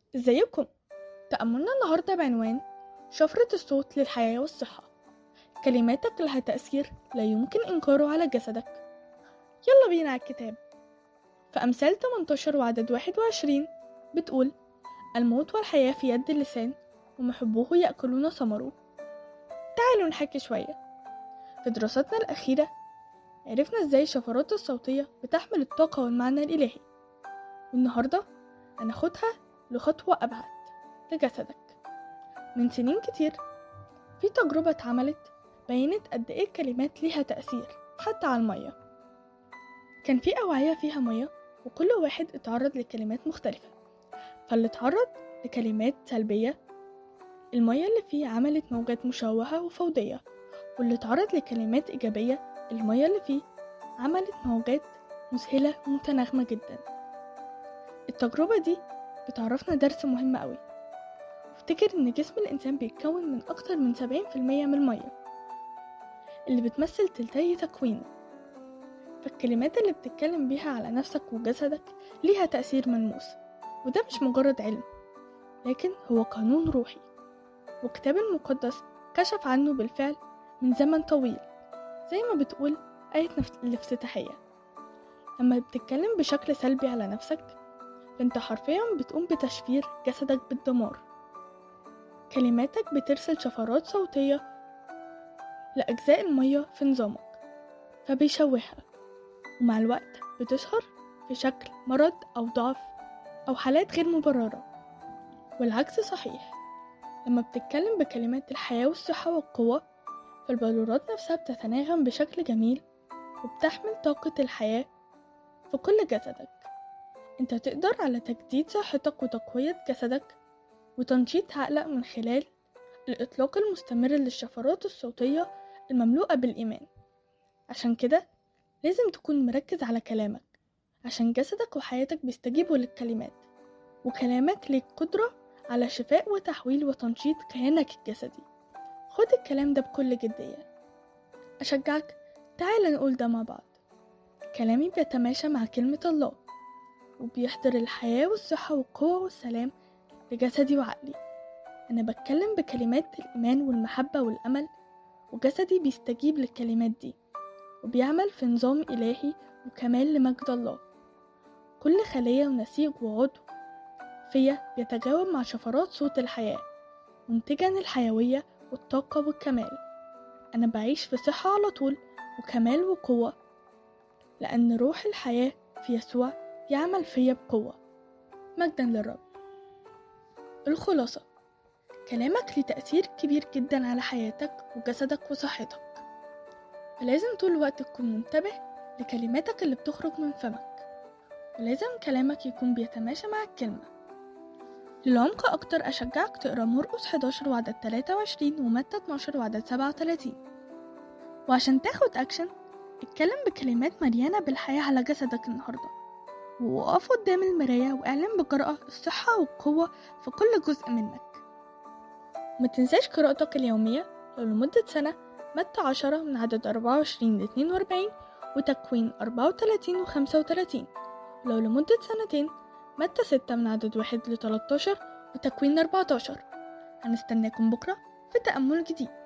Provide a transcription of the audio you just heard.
ازيكم؟ تأملنا النهاردة بعنوان شفرة الصوت للحياة والصحة. كلماتك لها تأثير لا يمكن إنكاره على جسدك. يلا بينا على الكتاب. في أمثال 18 وعدد 21 بتقول: الموت والحياة في يد اللسان، ومحبوه يأكلون ثمره. تعالوا نحكي شوية. في دراستنا الأخيرة عرفنا ازاي الشفرات الصوتية بتحمل الطاقة والمعنى الإلهي، والنهاردة هناخدها لخطوة أبعد، لجسدك. من سنين كتير في تجربة اتعملت بينت قد ايه الكلمات ليها تأثير حتى على المية. كان في أوعية فيها مية، وكل واحد اتعرض لكلمات مختلفة. فاللي اتعرض لكلمات سلبية، المية اللي فيه عملت موجات مشوهة وفوضية، واللي اتعرض لكلمات إيجابية، المية اللي فيه عملت موجات مذهلة ومتناغمة جدا. التجربة دي بتعرفنا درس مهم قوي. افتكر ان جسم الإنسان بيتكون من أكتر من 70% من المية، اللي بتمثل تلتي تكوينه. فالكلمات اللي بتتكلم بيها على نفسك وجسدك ليها تأثير ملموس، وده مش مجرد علم، لكن هو قانون روحي، وكتاب المقدس كشف عنه بالفعل من زمن طويل. زي ما بتقول آية الافتتاحية: لما بتتكلم بشكل سلبي على نفسك، فانت حرفيا بتقوم بتشفير جسدك بالدمار. كلماتك بترسل شفرات صوتية لأجزاء المية في نظامك، فبيشوهها، ومع الوقت بتظهر في شكل مرض أو ضعف أو حالات غير مبررة. والعكس صحيح. لما بتتكلم بكلمات الحياة والصحة والقوة، فالبلورات نفسها بتتناغم بشكل جميل، وبتحمل طاقة الحياة في كل جسدك. انت تقدر على تجديد صحتك وتقوية جسدك وتنشيط عقلك من خلال الإطلاق المستمر للشفرات الصوتية المملوءة بالإيمان. عشان كده لازم تكون مركز على كلامك، عشان جسدك وحياتك بيستجيبوا للكلمات، وكلامك ليك قدرة على شفاء وتحويل وتنشيط كيانك الجسدي. خد الكلام ده بكل جدية. أشجعك، تعال نقول ده مع بعض. كلامي بيتماشى مع كلمة الله، وبيحضر الحياة والصحة والقوة والسلام لجسدي وعقلي. أنا بتكلم بكلمات الإيمان والمحبة والأمل، وجسدي بيستجيب للكلمات دي، وبيعمل في نظام إلهي وكمال لمجد الله. كل خلية ونسيج وعضو فيا بيتجاوب مع شفرات صوت الحياة، منتجا الحيوية والطاقة والكمال. أنا بعيش في صحة على طول وكمال وقوة، لأن روح الحياة في يسوع يعمل فيا بقوة. مجدا للرب. الخلاصة: كلامك ليه تأثير كبير جدا على حياتك وجسدك وصحتك، فلازم طول الوقت تكون منتبه لكلماتك اللي بتخرج من فمك، ولازم كلامك يكون بيتماشى مع الكلمة. للعمق أكتر أشجعك تقرأ مرقس 11 وعدد 23 ومتى 12 وعدد 37. وعشان تاخد أكشن، اتكلم بكلمات مليانة بالحياة على جسدك النهاردة، ووقف قدام المراية واعلن بجرأة الصحة والقوة في كل جزء منك. ما تنساش قراءتك اليومية لو لمدة سنة متى 10 من عدد 24 ل 42 وتكوين 34 و 35، ولو لمدة سنتين متى 6 من عدد 1 ل 13 وتكوين 14. هنستناكم بكرة في تأمل جديد.